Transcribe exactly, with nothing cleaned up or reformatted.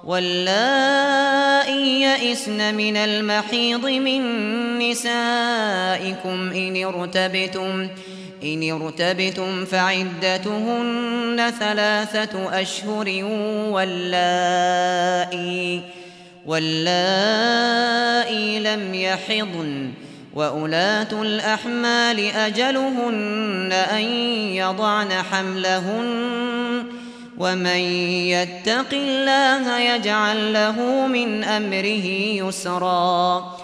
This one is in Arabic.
واللائي يئسن من المحيض من نسائكم إن ارتبتم إن ارتبتم فعدتهن ثلاثة أشهر واللائي واللائي لم يحضن وأولات الأحمال أجلهن أن يضعن حملهن ومن يتق الله يجعل له من أمره يسرا